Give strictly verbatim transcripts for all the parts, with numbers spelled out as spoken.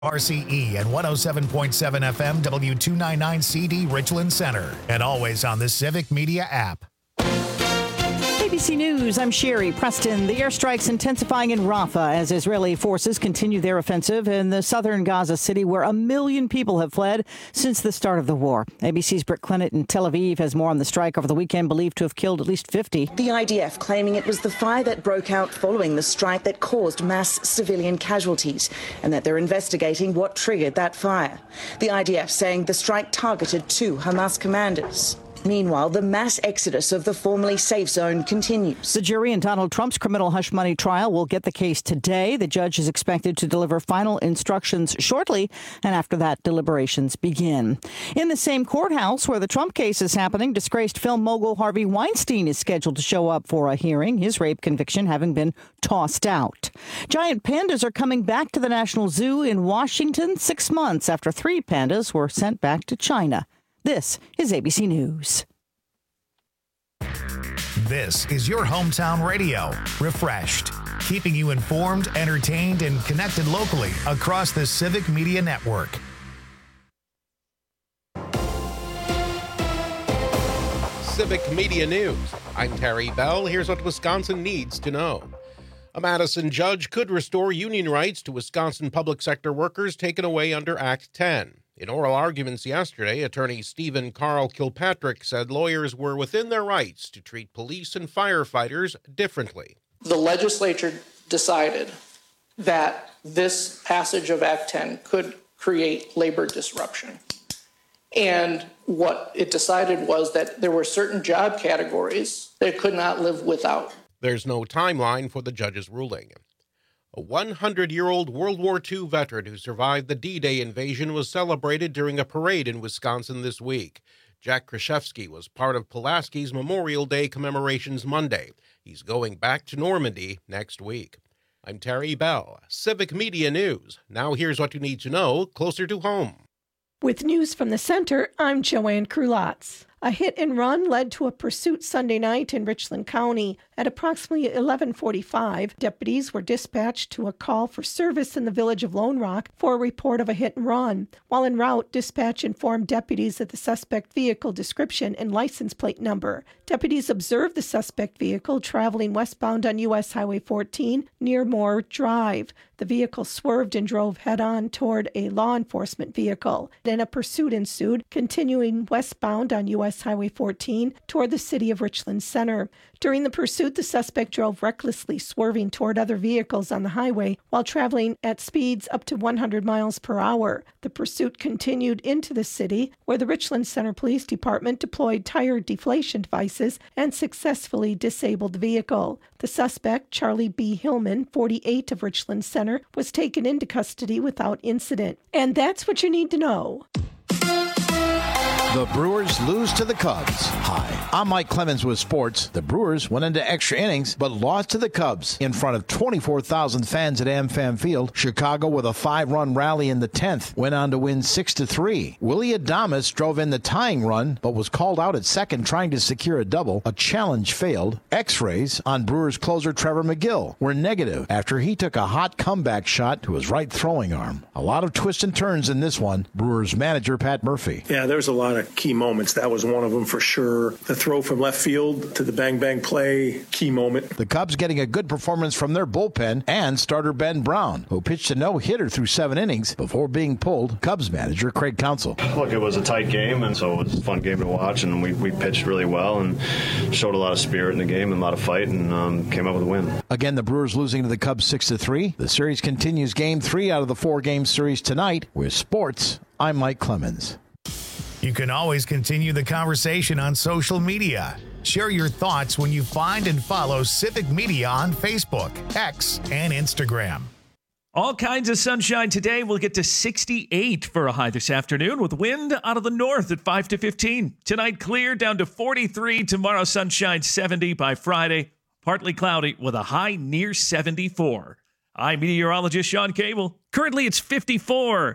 R C E and one oh seven point seven F M W two ninety-nine C D Richland Center. And always on the Civic Media app. A B C News, I'm Sherry Preston. The airstrikes intensifying in Rafah as Israeli forces continue their offensive in the southern Gaza city, where a million people have fled since the start of the war. A B C's Britt Clennett in Tel Aviv has more on the strike over the weekend, believed to have killed at least fifty. The I D F claiming it was the fire that broke out following the strike that caused mass civilian casualties, and that they're investigating what triggered that fire. The I D F saying the strike targeted two Hamas commanders. Meanwhile, the mass exodus of the formerly safe zone continues. The jury in Donald Trump's criminal hush money trial will get the case today. The judge is expected to deliver final instructions shortly, and after that, deliberations begin. In the same courthouse where the Trump case is happening, disgraced film mogul Harvey Weinstein is scheduled to show up for a hearing, his rape conviction having been tossed out. Giant pandas are coming back to the National Zoo in Washington six months after three pandas were sent back to China. This is A B C News. This is your hometown radio, refreshed, keeping you informed, entertained, and connected locally across the Civic Media Network. Civic Media News. I'm Terry Bell. Here's what Wisconsin needs to know. A Madison judge could restore union rights to Wisconsin public sector workers taken away under Act ten. In oral arguments yesterday, attorney Stephen Carl Kilpatrick said lawyers were within their rights to treat police and firefighters differently. The legislature decided that this passage of Act ten could create labor disruption. And what it decided was that there were certain job categories that it could not live without. There's no timeline for the judge's ruling. A one hundred year old World War Two veteran who survived the D-Day invasion was celebrated during a parade in Wisconsin this week. Jack Kraszewski was part of Pulaski's Memorial Day commemorations Monday. He's going back to Normandy next week. I'm Terry Bell, Civic Media News. Now here's what you need to know closer to home. With news from the center, I'm Joanne Krulotz. A hit and run led to a pursuit Sunday night in Richland County. At approximately eleven forty-five, deputies were dispatched to a call for service in the village of Lone Rock for a report of a hit and run. While en route, dispatch informed deputies of the suspect vehicle description and license plate number. Deputies observed the suspect vehicle traveling westbound on U S Highway fourteen near Moore Drive. The vehicle swerved and drove head-on toward a law enforcement vehicle. Then a pursuit ensued, continuing westbound on U S Highway fourteen toward the city of Richland Center. During the pursuit, the suspect drove recklessly, swerving toward other vehicles on the highway while traveling at speeds up to one hundred miles per hour. The pursuit continued into the city, where the Richland Center Police Department deployed tire deflation devices and successfully disabled the vehicle. The suspect, Charlie B. Hillman, forty-eight, of Richland Center, was taken into custody without incident. And that's what you need to know. The Brewers lose to the Cubs. Hi, I'm Mike Clemens with sports. The Brewers went into extra innings, but lost to the Cubs in front of twenty-four thousand fans at AmFam Field. Chicago, with a five-run rally in the tenth, went on to win six to three. Willie Adames drove in the tying run, but was called out at second trying to secure a double. A challenge failed. X-rays on Brewers closer Trevor McGill were negative after he took a hot comeback shot to his right throwing arm. A lot of twists and turns in this one. Brewers manager Pat Murphy. Yeah, there's a lot of key moments. That was one of them for sure. The throw from left field to the bang-bang play, key moment. The Cubs getting a good performance from their bullpen and starter Ben Brown, who pitched a no-hitter through seven innings before being pulled. Cubs manager Craig Counsell. Look, it was a tight game, and so it was a fun game to watch, and we, we pitched really well and showed a lot of spirit in the game and a lot of fight, and um, came out with a win. Again, the Brewers losing to the Cubs six to three. The series continues game three out of the four-game series tonight. With sports, I'm Mike Clemens. You can always continue the conversation on social media. Share your thoughts when you find and follow Civic Media on Facebook, X, and Instagram. All kinds of sunshine today. We'll get to sixty-eight for a high this afternoon with wind out of the north at five to fifteen. Tonight, clear down to forty-three. Tomorrow, sunshine seventy by Friday. Partly cloudy with a high near seventy-four. I'm meteorologist Sean Cable. Currently, it's fifty-four.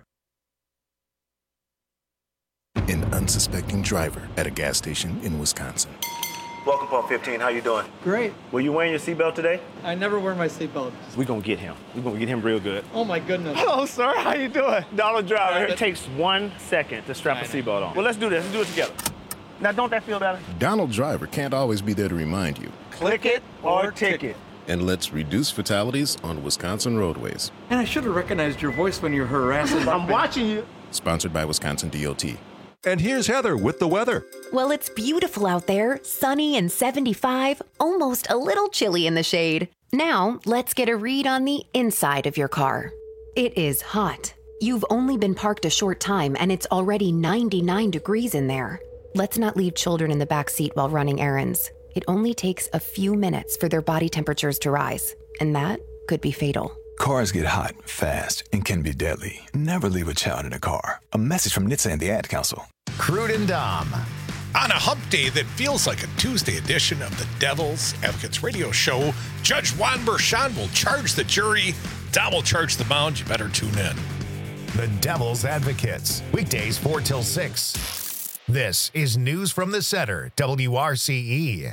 An unsuspecting driver at a gas station in Wisconsin. Welcome, Pump fifteen. How you doing? Great. Were you wearing your seatbelt today? I never wear my seatbelt. We're going to get him. We're going to get him real good. Oh, my goodness. Hello, sir. How you doing? Donald Driver. It takes one second to strap a seatbelt on. Well, let's do this. Let's do it together. Now, don't that feel better? Donald Driver can't always be there to remind you. Click it or ticket. And let's reduce fatalities on Wisconsin roadways. And I should have recognized your voice when you're harassing. I'm watching you. Sponsored by Wisconsin D O T. And here's Heather with the weather. Well, it's beautiful out there, sunny and seventy-five, almost a little chilly in the shade. Now, let's get a read on the inside of your car. It is hot. You've only been parked a short time and it's already ninety-nine degrees in there. Let's not leave children in the back seat while running errands. It only takes a few minutes for their body temperatures to rise, and that could be fatal. Cars get hot, fast, and can be deadly. Never leave a child in a car. A message from N H T S A and the Ad Council. Crude and Dom. On a hump day that feels like a Tuesday edition of the Devil's Advocates radio show, Judge Juan Bershon will charge the jury. Dom will charge the bound. You better tune in. The Devil's Advocates. Weekdays four till six. This is News from the Center, W R C E.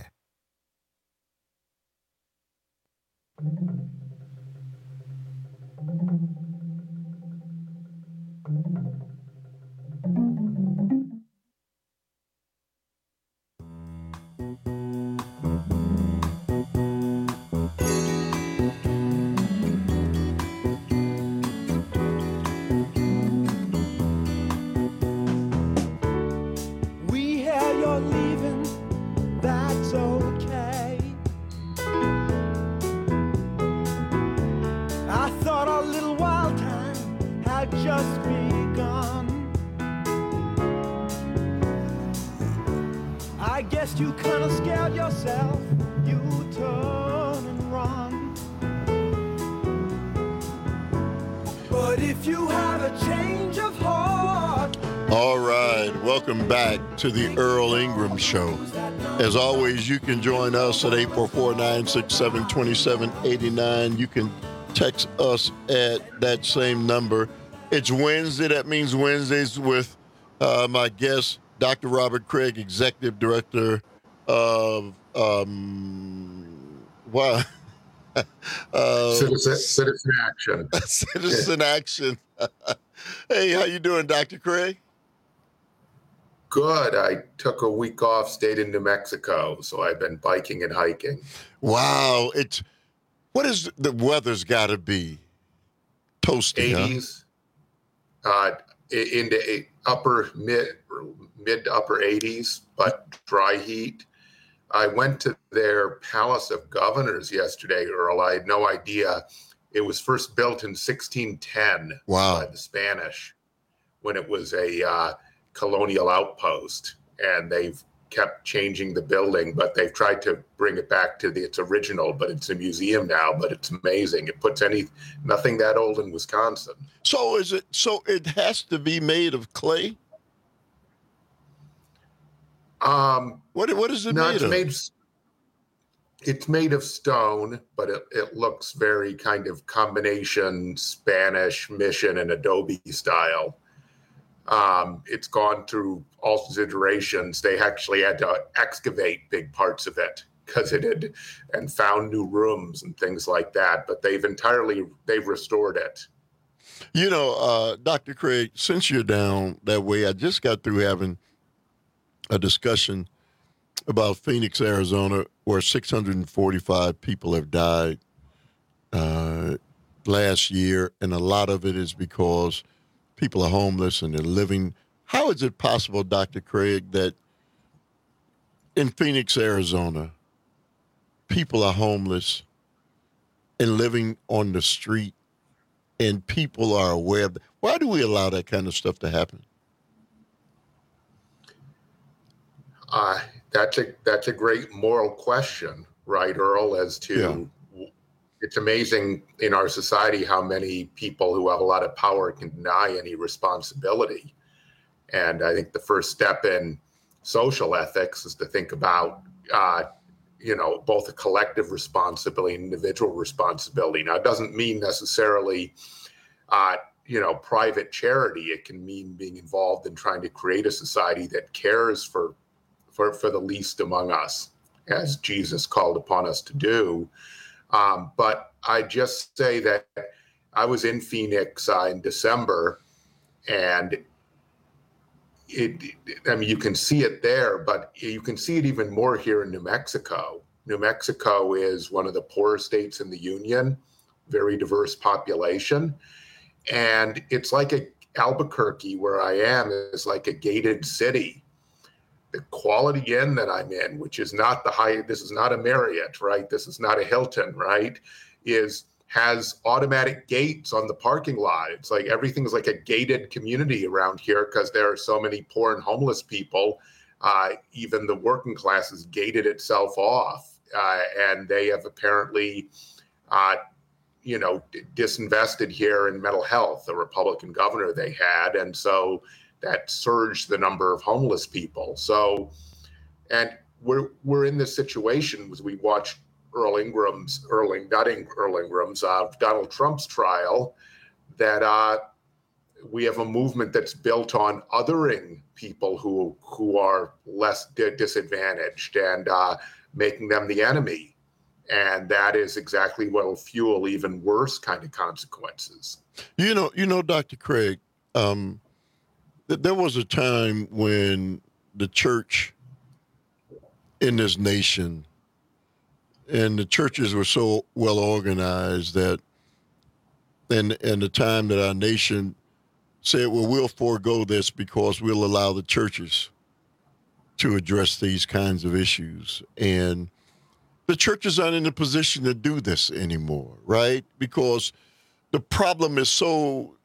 Just begun. I guess you kinda scared yourself. You turn and run. But if you have a change of heart. All right, welcome back to the Earl Ingram Show. As always, you can join us at eight four four, nine six seven, two seven eight nine. You can text us at that same number. It's Wednesday. That means Wednesdays with uh, my guest, Doctor Robert Craig, Executive Director of um, what? uh, Citizen, Citizen Action. Citizen Action. Hey, how you doing, Doctor Craig? Good. I took a week off, stayed in New Mexico, so I've been biking and hiking. Wow. It's what is the weather's got to be? Toasty, eighties. Huh? Uh, into upper mid mid to upper eighties, but dry heat. I went to their Palace of Governors yesterday, Earl. I had no idea it was first built in sixteen ten wow. by the Spanish, when it was a uh, colonial outpost, and they've kept changing the building, but they've tried to bring it back to the, its original, but it's a museum now, but it's amazing. It puts any nothing that old in Wisconsin. So is it, so it has to be made of clay? Um, what, what is it no, made it's of? Made, it's made of stone, but it, it looks very kind of combination Spanish, Mission, and Adobe style. Um, it's gone through all iterations. They actually had to excavate big parts of it because it had, and found new rooms and things like that. But they've entirely, they've restored it. You know, uh, Doctor Craig, since you're down that way, I just got through having a discussion about Phoenix, Arizona, where six hundred forty-five people have died uh, last year. And a lot of it is because people are homeless and they're living. How is it possible, Doctor Craig, that in Phoenix, Arizona, people are homeless and living on the street and people are aware of that? Why do we allow that kind of stuff to happen? Uh, that's a that's a great moral question, right, Earl, as to yeah. It's amazing in our society how many people who have a lot of power can deny any responsibility. And I think the first step in social ethics is to think about, uh, you know, both a collective responsibility and individual responsibility. Now, it doesn't mean necessarily, uh, you know, private charity. It can mean being involved in trying to create a society that cares for, for, for the least among us. as Jesus called upon us to do. Um, but I just say that I was in Phoenix uh, in December, and it, I mean, you can see it there, but you can see it even more here in New Mexico. New Mexico is one of the poorer states in the Union, very diverse population. And it's like a Albuquerque, where I am, is like a gated city. The Quality Inn that I'm in, which is not the high, this is not a Marriott, right? This is not a Hilton, right? Is has automatic gates on the parking lot. It's like everything's like a gated community around here because there are so many poor and homeless people. Uh, even the working class has gated itself off, uh, and they have apparently, uh, you know, d- disinvested here in mental health. The Republican governor they had, and so that surged the number of homeless people. So, and we're we're in this situation as we watch Earl Ingram's, Earl, not Earl Ingram's, uh, Donald Trump's trial, that uh, we have a movement that's built on othering people who who are less di- disadvantaged and uh, making them the enemy. And that is exactly what will fuel even worse kind of consequences. You know, you know, Doctor Craig, um, th- there was a time when the church in this nation and the churches were so well organized that, and and the time that our nation said, well, we'll forego this because we'll allow the churches to address these kinds of issues. And the churches aren't in a position to do this anymore, right? Because the problem is so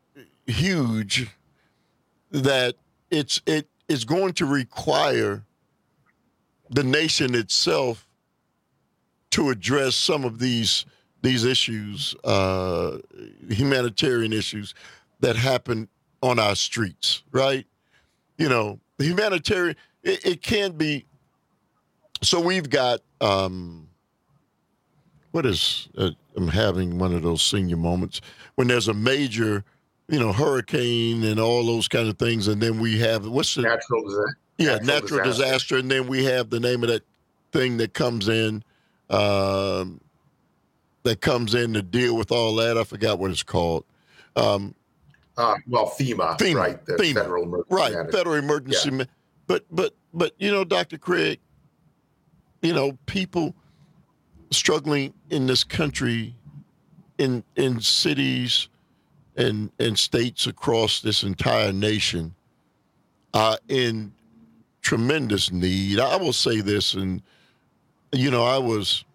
huge that it's it is going to require the nation itself to address some of these these issues, uh, humanitarian issues that happen on our streets, right? You know, the humanitarian, it, it can be. So we've got, um, what is, uh, I'm having one of those senior moments when there's a major, you know, hurricane and all those kind of things. And then we have, what's the? Natural disaster. Yeah, natural, natural disaster. disaster. And then we have the name of that thing that comes in, um, that comes in to deal with all that. I forgot what it's called. Um, uh, well, FEMA, FEMA, right? The FEMA, Federal Emergency right? Management. Federal Emergency. Yeah. Ma- but but but you know, Doctor Craig, you know, people struggling in this country, in in cities, and and states across this entire nation, are in tremendous need. I will say this, and you know, I was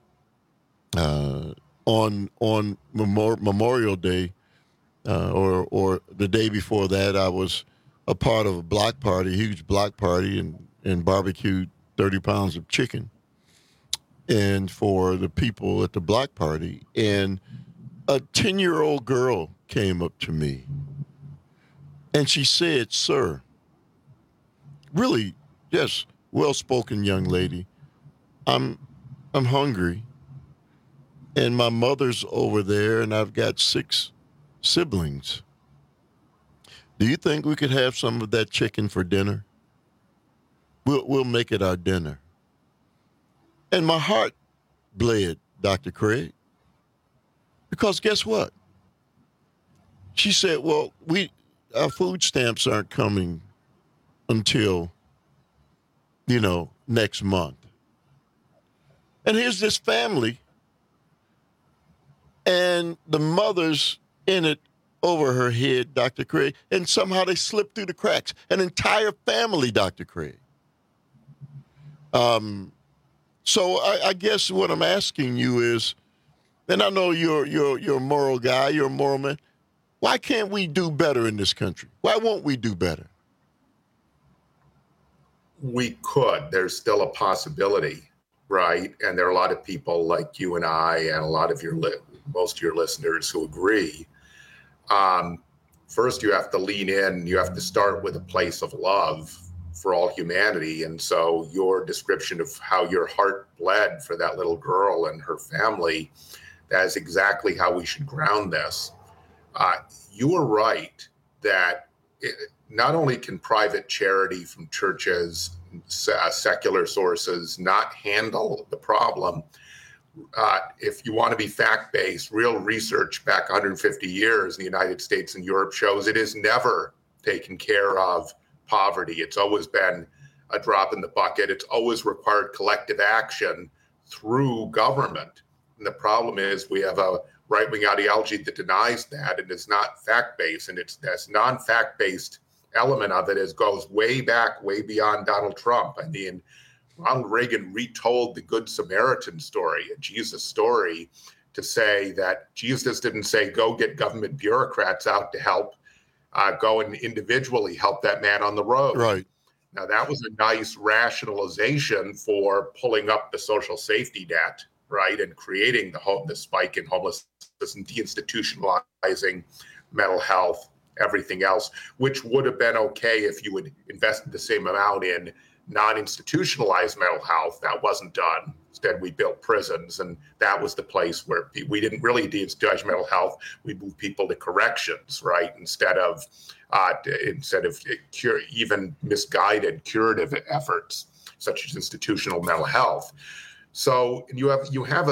uh, on on Memor- Memorial Day, uh, or or the day before that, I was a part of a block party, a huge block party, and and barbecued thirty pounds of chicken, and for the people at the block party, and a ten-year-old girl came up to me, and she said, "Sir," really, yes, well-spoken young lady, I'm I'm hungry, and my mother's over there, and I've got six siblings. Do you think we could have some of that chicken for dinner? We'll we'll make it our dinner. And my heart bled, Doctor Craig, because guess what? She said, "Well, we our food stamps aren't coming until, you know, next month." And here's this family, and the mother's in it over her head, Doctor Craig, and somehow they slipped through the cracks. An entire family, Doctor Craig. Um, so I, I guess what I'm asking you is, and I know you're you're you're a moral guy, you're a moral man. Why can't we do better in this country? Why won't we do better? We could. There's still a possibility. Right. And there are a lot of people like you and I and a lot of your, li- most of your listeners who agree. Um, first, you have to lean in. You have to start with a place of love for all humanity. And so your description of how your heart bled for that little girl and her family, that is exactly how we should ground this. Uh, you are right that it, not only can private charity from churches uh, secular sources not handle the problem. Uh, if you want to be fact-based, real research back one hundred fifty years in the United States and Europe shows it has never taken care of poverty. It's always been a drop in the bucket. It's always required collective action through government. And the problem is we have a right-wing ideology that denies that and is not fact-based. And it's this non-fact-based element of it is goes way back, way beyond Donald Trump. I mean, Ronald Reagan retold the Good Samaritan story, a Jesus story, to say that Jesus didn't say, go get government bureaucrats out to help, uh, go and individually help that man on the road. Right. Now, that was a nice rationalization for pulling up the social safety net, right, and creating the, home, the spike in homelessness and deinstitutionalizing mental health, everything else, which would have been okay if you had invested the same amount in non-institutionalized mental health. That wasn't done. Instead, we built prisons, and that was the place where we didn't really de-institutionalize mental health. We moved people to corrections, right, instead of uh, instead of cure, even misguided curative efforts such as institutional mental health. So you have you have a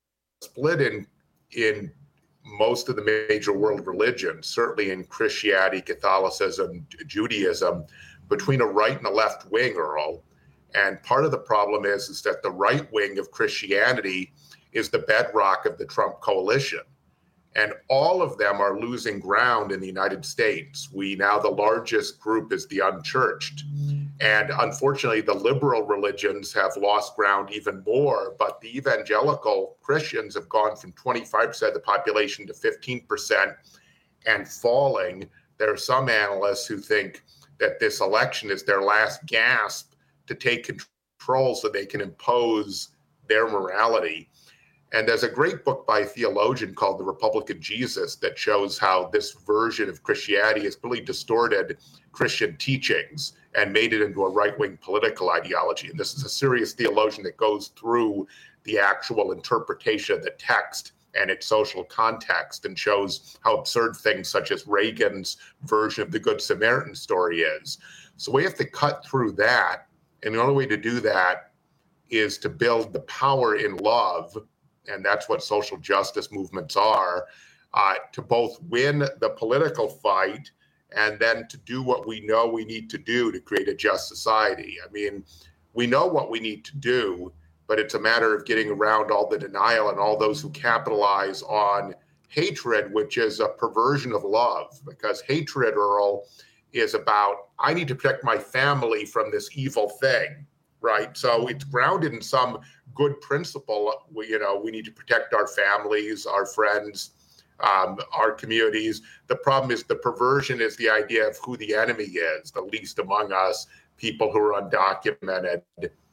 split in in most of the major world religions, certainly in Christianity, Catholicism, Judaism, between a right and a left wing, Earl. And part of the problem is, is that the right wing of Christianity is the bedrock of the Trump coalition. And all of them are losing ground in the United States. We now, the largest group is the unchurched. And unfortunately, the liberal religions have lost ground even more, but the evangelical Christians have gone from twenty-five percent of the population to fifteen percent and falling. There are some analysts who think that this election is their last gasp to take control so they can impose their morality. And there's a great book by a theologian called The Republican Jesus that shows how this version of Christianity has really distorted Christian teachings and made it into a right-wing political ideology. And this is a serious theologian that goes through the actual interpretation of the text and its social context and shows how absurd things such as Reagan's version of the Good Samaritan story is. So we have to cut through that. And the only way to do that is to build the power in love, and that's what social justice movements are, uh, to both win the political fight and then to do what we know we need to do to create a just society. I mean, we know what we need to do, but it's a matter of getting around all the denial and all those who capitalize on hatred, which is a perversion of love, because hatred, Earl, is about, I need to protect my family from this evil thing, right? So it's grounded in some good principle. We, you know, we need to protect our families, our friends, um, our communities. The problem is the perversion is the idea of who the enemy is, the least among us, people who are undocumented,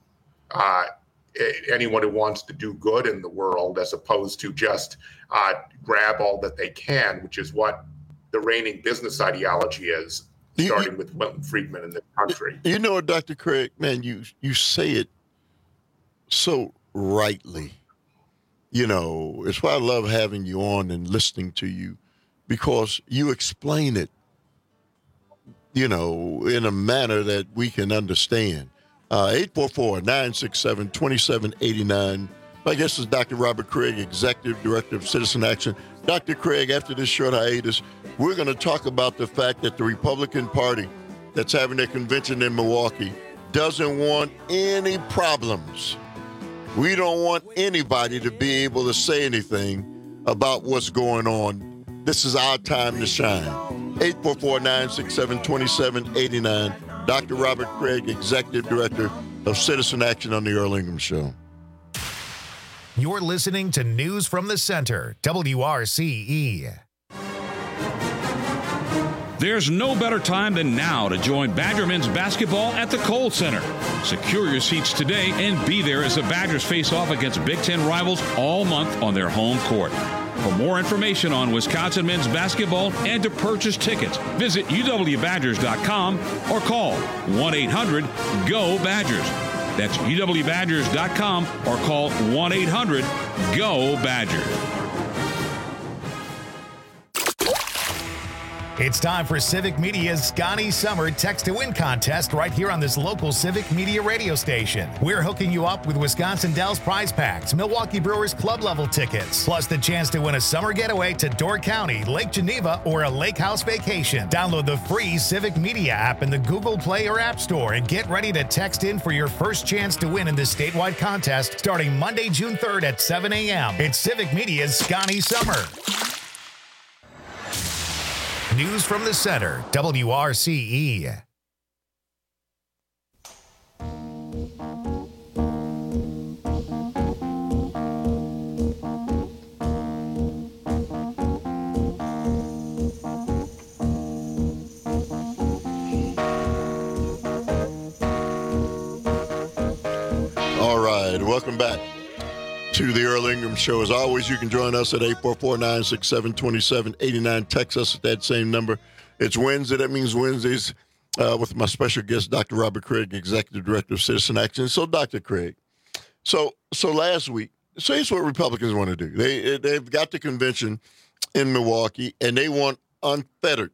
uh, anyone who wants to do good in the world, as opposed to just uh, grab all that they can, which is what the reigning business ideology is, starting you, with Milton Friedman in this country. You know, Doctor Craig, man, you you say it so rightly. You know, it's why I love having you on and listening to you, because you explain it, you know, in a manner that we can understand. Uh, eight four four, nine six seven, two seven eight nine. My guest is Doctor Robert Craig, Executive Director of Citizen Action. Doctor Craig, after this short hiatus, we're going to talk about the fact that the Republican Party that's having their convention in Milwaukee doesn't want any problems. We don't want anybody to be able to say anything about what's going on. This is our time to shine. eight four four, nine six seven, two seven eight nine. Doctor Robert Craig, Executive Director of Citizen Action on the Earl Ingram Show. You're listening to News from the Center, W R C E. There's no better time than now to join Badger men's basketball at the Kohl Center. Secure your seats today and be there as the Badgers face off against Big Ten rivals all month on their home court. For more information on Wisconsin men's basketball and to purchase tickets, visit U W Badgers dot com or call one eight hundred G O Badgers. That's U W Badgers dot com or call one eight hundred G O Badgers. It's time for Civic Media's Scotty Summer Text to Win contest right here on this local Civic Media radio station. We're hooking you up with Wisconsin Dells prize packs, Milwaukee Brewers club level tickets, plus the chance to win a summer getaway to Door County, Lake Geneva, or a lake house vacation. Download the free Civic Media app in the Google Play or App Store and get ready to text in for your first chance to win in this statewide contest starting Monday, June third at seven a.m. It's Civic Media's Scotty Summer. News from the Center, W R C E. All right, welcome back to the Earl Ingram Show. As always, you can join us at eight four four, nine six seven, two seven eight nine. Text us at that same number. It's Wednesday. That means Wednesdays uh, with my special guest, Doctor Robert Craig, Executive Director of Citizen Action. So, Doctor Craig, so so last week, so here's what Republicans want to do. They, they've got the convention in Milwaukee, and they want unfettered,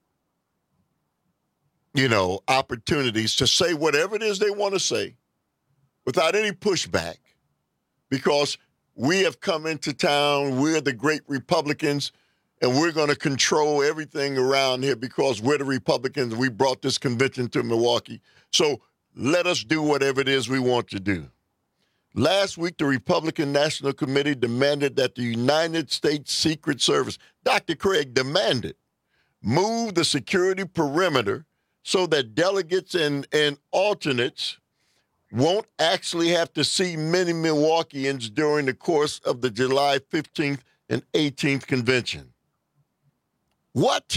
you know, opportunities to say whatever it is they want to say without any pushback, because we have come into town, we're the great Republicans, and we're going to control everything around here because we're the Republicans. We brought this convention to Milwaukee. So let us do whatever it is we want to do. Last week, the Republican National Committee demanded that the United States Secret Service, Doctor Craig, demanded, move the security perimeter so that delegates and, and alternates won't actually have to see many Milwaukeeans during the course of the July fifteenth and eighteenth convention. What?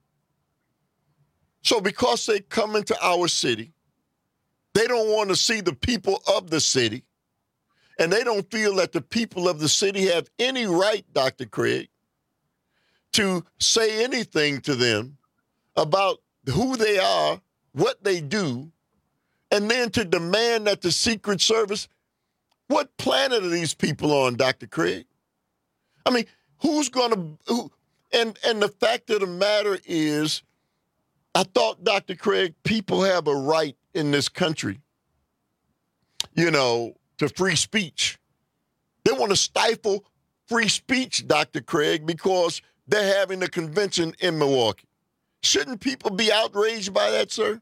So because they come into our city, they don't want to see the people of the city, and they don't feel that the people of the city have any right, Doctor Craig, to say anything to them about who they are, what they do, and then to demand that the Secret Service, what planet are these people on, Doctor Craig? I mean, who's going to, who, and, and the fact of the matter is, I thought, Doctor Craig, people have a right in this country, you know, to free speech. They want to stifle free speech, Doctor Craig, because they're having a convention in Milwaukee. Shouldn't people be outraged by that, sir?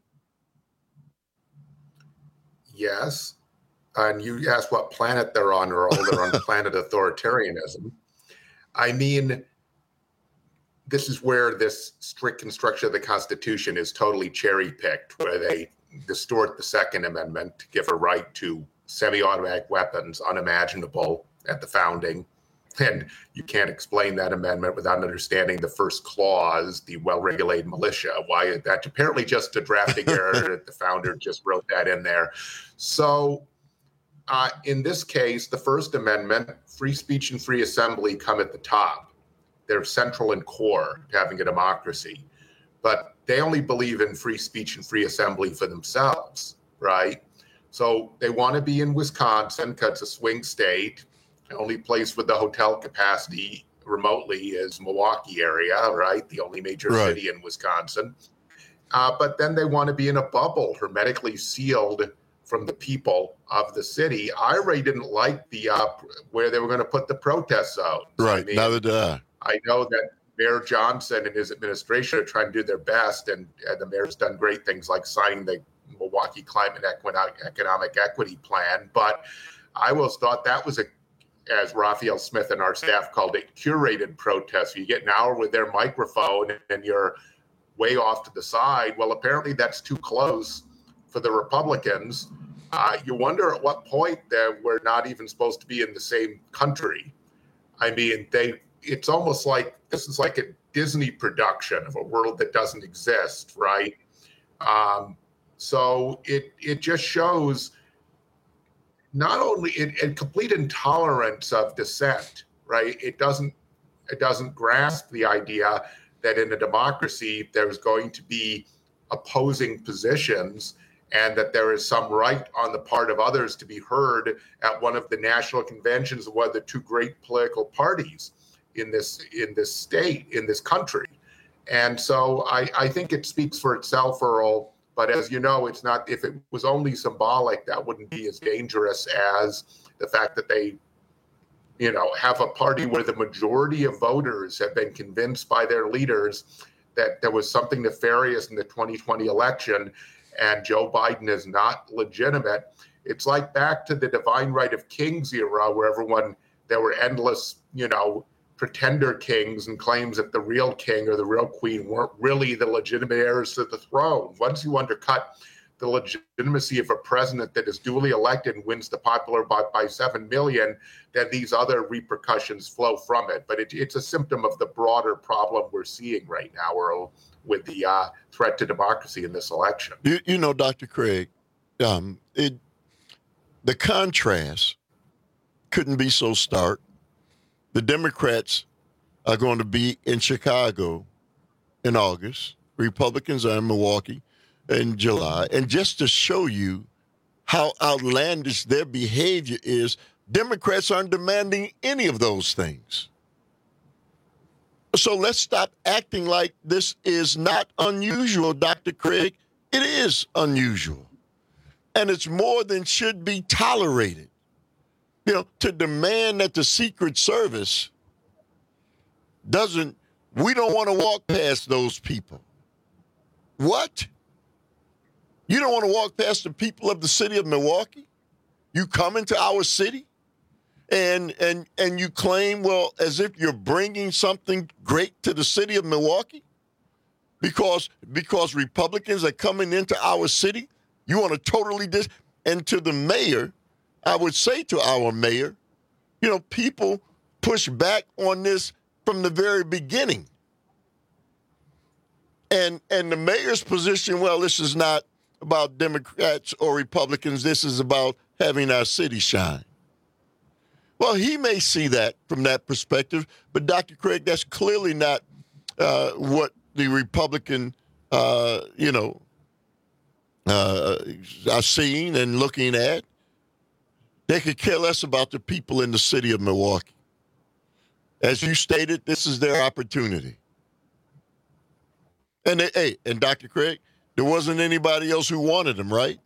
Yes. And you asked what planet they're on, or all they're on planet authoritarianism. I mean, this is where this strict construction of the Constitution is totally cherry-picked, where they distort the Second Amendment to give a right to semi-automatic weapons unimaginable at the founding. And you can't explain that amendment without understanding the first clause, the well-regulated militia, why that's apparently just a drafting error. The founder just wrote that in there. So uh, in this case, the First Amendment, free speech and free assembly come at the top. They're central and core to having a democracy. But they only believe in free speech and free assembly for themselves, right? So they want to be in Wisconsin because it's a swing state. The only place with the hotel capacity remotely is Milwaukee area, right? The only major right. city in Wisconsin. Uh, but then they want to be in a bubble, hermetically sealed from the people of the city. I really didn't like the uh, where they were going to put the protest zones. Right, I mean, neither did I. I know that Mayor Johnson and his administration are trying to do their best, and, and the mayor's done great things like signing the Milwaukee Climate Economic Equity Plan. But I always thought that was a, as Raphael Smith and our staff called it, curated protest. You get an hour with their microphone and you're way off to the side. Well, apparently that's too close for the Republicans. Uh, you wonder at what point that we're not even supposed to be in the same country. I mean, they. It's almost like this is like a Disney production of a world that doesn't exist, right? Um, so it it just shows not only a complete intolerance of dissent, right? It doesn't it doesn't grasp the idea that in a democracy there's going to be opposing positions and that there is some right on the part of others to be heard at one of the national conventions of one of the two great political parties in this in this state, in this country. And so I, I think it speaks for itself, Earl. But as you know, it's not, if it was only symbolic, that wouldn't be as dangerous as the fact that they, you know, have a party where the majority of voters have been convinced by their leaders that there was something nefarious in the twenty twenty election and Joe Biden is not legitimate. It's like back to the divine right of kings era where everyone, there were endless, you know, pretender kings and claims that the real king or the real queen weren't really the legitimate heirs to the throne. Once you undercut the legitimacy of a president that is duly elected and wins the popular vote by seven million, then these other repercussions flow from it. But it, it's a symptom of the broader problem we're seeing right now, Earl, with the uh, threat to democracy in this election. You, you know, Doctor Craig, um, it, the contrast couldn't be so stark. The Democrats are going to be in Chicago in August. Republicans are in Milwaukee in July. And just to show you how outlandish their behavior is, Democrats aren't demanding any of those things. So let's stop acting like this is not unusual, Doctor Craig. It is unusual. And it's more than should be tolerated. You know, to demand that the Secret Service doesn't, we don't want to walk past those people. What? You don't want to walk past the people of the city of Milwaukee? You come into our city and and and you claim, well, as if you're bringing something great to the city of Milwaukee? Because because Republicans are coming into our city? You want to totally dis, and to the mayor, I would say to our mayor, you know, people push back on this from the very beginning. And and the mayor's position, well, this is not about Democrats or Republicans. This is about having our city shine. Well, he may see that from that perspective, but Doctor Craig, that's clearly not uh, what the Republican, uh, you know, uh, are seeing and looking at. They could care less about the people in the city of Milwaukee. As you stated, this is their opportunity. And they, hey, and Doctor Craig, there wasn't anybody else who wanted them, right?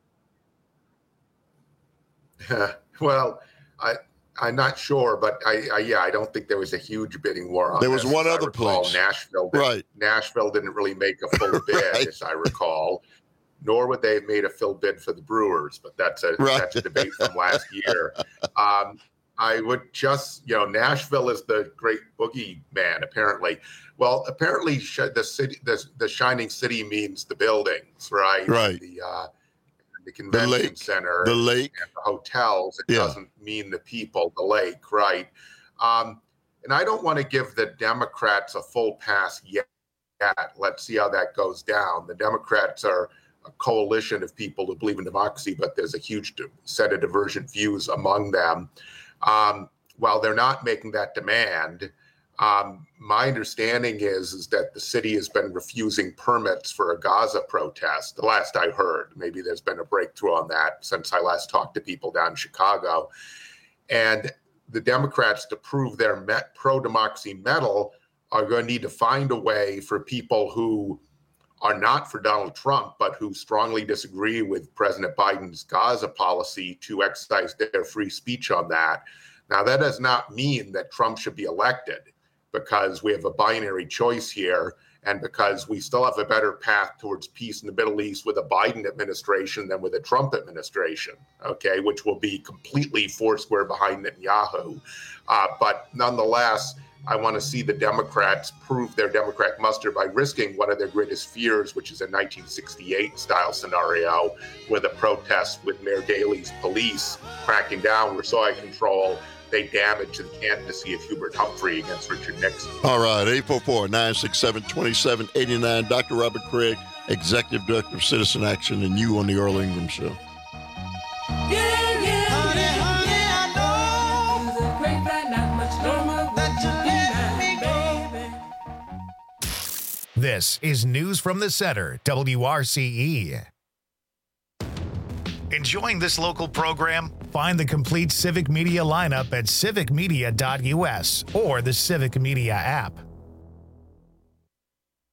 Well, I, I'm not sure, but I, I, yeah, I don't think there was a huge bidding war on There was this, one as other I recall. place. Nashville, didn't- Right. Nashville didn't really make a full bid, Right. as I recall. Nor would they have made a full bid for the Brewers, but that's a Right. that's a debate from last year. Um, I would just, you know, Nashville is the great boogeyman, apparently. Well, apparently sh- the city, the, the shining city means the buildings, right? Right. The uh, the convention lake. center, The lake. and the hotels. It Yeah. doesn't mean the people, the lake, right? Um, and I don't want to give the Democrats a full pass yet. Let's see how that goes down. The Democrats are a coalition of people who believe in democracy, but there's a huge set of divergent views among them. Um, while they're not making that demand, um, my understanding is, is that the city has been refusing permits for a Gaza protest. The last I heard, maybe there's been a breakthrough on that since I last talked to people down in Chicago. And the Democrats, to prove their met pro-democracy mettle, are going to need to find a way for people who are not for Donald Trump, but who strongly disagree with President Biden's Gaza policy to exercise their free speech on that. Now, that does not mean that Trump should be elected, because we have a binary choice here, and because we still have a better path towards peace in the Middle East with a Biden administration than with a Trump administration, okay, which will be completely foursquare behind Netanyahu. Uh, but nonetheless, I want to see the Democrats prove their Democratic muster by risking one of their greatest fears, which is a nineteen sixty-eight style scenario with a protest with Mayor Daley's police cracking down, were so out of control, they damaged the candidacy of Hubert Humphrey against Richard Nixon. All right, eight four four, nine six seven, two seven eight nine. Doctor Robert Craig, Executive Director of Citizen Action, and you on the Earl Ingram Show. Yeah, yeah, honey, honey, I know. Through the grapevine, not much longer that you let me go, baby. This is News from the Center, W R C E. Enjoying this local program? Find the complete Civic Media lineup at civic media dot u s or the Civic Media app.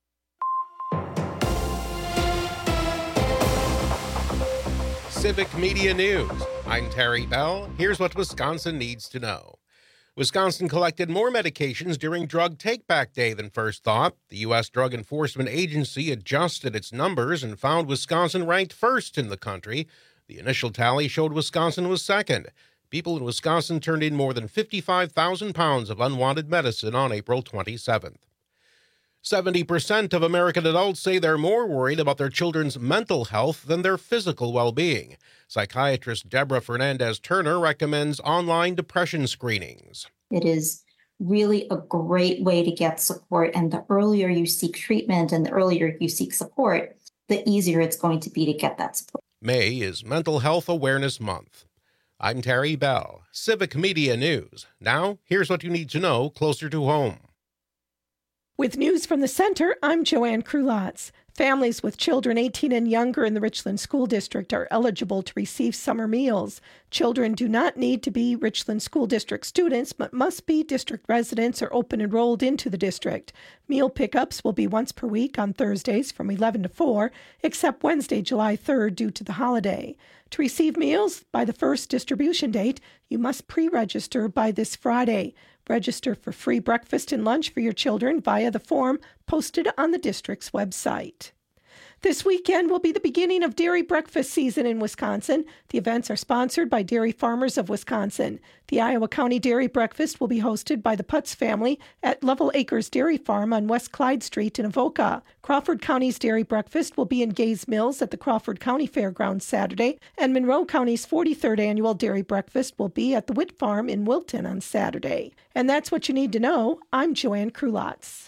Civic Media News. I'm Terry Bell. Here's what Wisconsin needs to know. Wisconsin collected more medications during Drug Take-Back Day than first thought. The U S Drug Enforcement Agency adjusted its numbers and found Wisconsin ranked first in the country. The initial tally showed Wisconsin was second. People in Wisconsin turned in more than fifty-five thousand pounds of unwanted medicine on April twenty-seventh. seventy percent of American adults say they're more worried about their children's mental health than their physical well-being. Psychiatrist Deborah Fernandez-Turner recommends online depression screenings. It is really a great way to get support, and the earlier you seek treatment and the earlier you seek support, the easier it's going to be to get that support. May is Mental Health Awareness Month. I'm Terry Bell, Civic Media News. Now, here's what you need to know closer to home. With news from the center, I'm Joanne Krulotz. Families with children eighteen and younger in the Richland School District are eligible to receive summer meals. Children do not need to be Richland School District students, but must be district residents or open enrolled into the district. Meal pickups will be once per week on Thursdays from eleven to four, except Wednesday, July third, due to the holiday. To receive meals by the first distribution date, you must pre-register by this Friday. Register for free breakfast and lunch for your children via the form posted on the district's website. This weekend will be the beginning of dairy breakfast season in Wisconsin. The events are sponsored by Dairy Farmers of Wisconsin. The Iowa County Dairy Breakfast will be hosted by the Putz family at Level Acres Dairy Farm on West Clyde Street in Avoca. Crawford County's Dairy Breakfast will be in Gays Mills at the Crawford County Fairgrounds Saturday, and Monroe County's forty-third Annual Dairy Breakfast will be at the Witt Farm in Wilton on Saturday. And that's what you need to know. I'm Joanne Krulotz.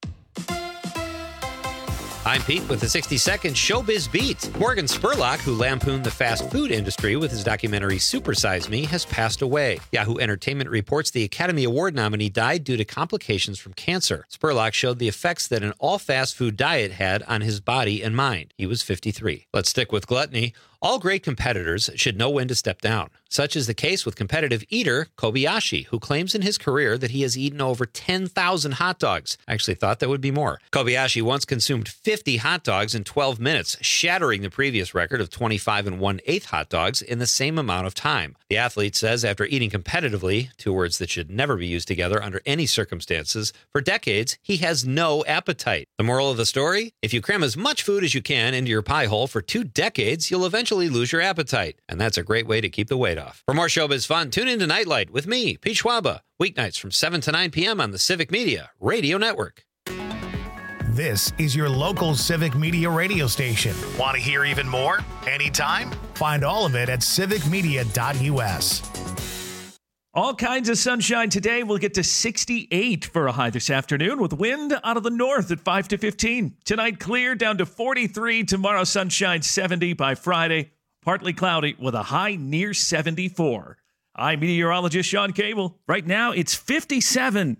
I'm Pete with the sixty-second Showbiz Beat. Morgan Spurlock, who lampooned the fast food industry with his documentary Supersize Me, has passed away. Yahoo Entertainment reports the Academy Award nominee died due to complications from cancer. Spurlock showed the effects that an all-fast food diet had on his body and mind. He was fifty-three. Let's stick with gluttony. All great competitors should know when to step down. Such is the case with competitive eater Kobayashi, who claims in his career that he has eaten over ten thousand hot dogs. I actually thought that would be more. Kobayashi once consumed fifty hot dogs in twelve minutes, shattering the previous record of twenty-five and one-eighth hot dogs in the same amount of time. The athlete says after eating competitively, two words that should never be used together under any circumstances, for decades, he has no appetite. The moral of the story? If you cram as much food as you can into your pie hole for two decades, you'll eventually lose your appetite. And that's a great way to keep the weight off. For more showbiz fun, tune in to Nightlight with me, Pete Schwaba, weeknights from seven to nine p.m. on the Civic Media Radio Network. This is your local Civic Media radio station. Want to hear even more? Anytime? Find all of it at civic media dot u s. All kinds of sunshine today. We'll get to sixty-eight for a high this afternoon with wind out of the north at five to fifteen. Tonight, clear down to forty-three. Tomorrow, sunshine seventy by Friday. Partly cloudy with a high near seventy-four. I'm meteorologist Sean Cable. Right now, it's fifty-seven.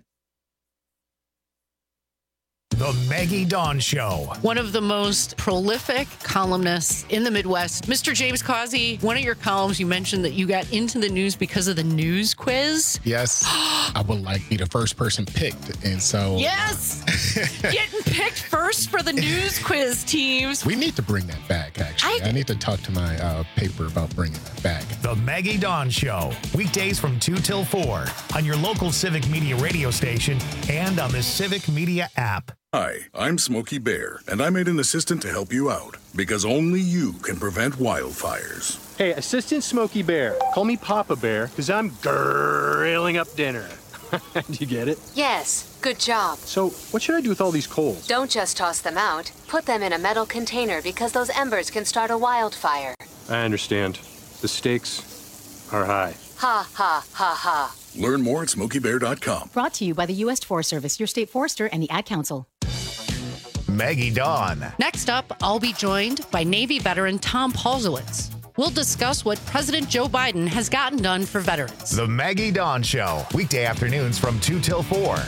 The Maggie Dawn Show. One of the most prolific columnists in the Midwest. Mister James Causey, one of your columns, you mentioned that you got into the news because of the news quiz. Yes. I would like be the first person picked. And so. Yes. Getting picked first for the news quiz teams. We need to bring that back, actually. I, I need to talk to my uh, paper about bringing that back. The Maggie Dawn Show. Weekdays from two till four on your local Civic Media radio station and on the Civic Media app. Hi, I'm Smokey Bear, and I made an assistant to help you out, because only you can prevent wildfires. Hey, Assistant Smokey Bear, call me Papa Bear, because I'm grilling up dinner. Do you get it? Yes, good job. So, what should I do with all these coals? Don't just toss them out. Put them in a metal container, because those embers can start a wildfire. I understand. The stakes are high. Ha, ha, ha, ha. Learn more at smokey bear dot com. Brought to you by the U S Forest Service, your state forester, and the Ad Council. Maggie Dawn. Next up, I'll be joined by Navy veteran Tom Paulzowitz. We'll discuss what President Joe Biden has gotten done for veterans. The Maggie Dawn Show. Weekday afternoons from two till four.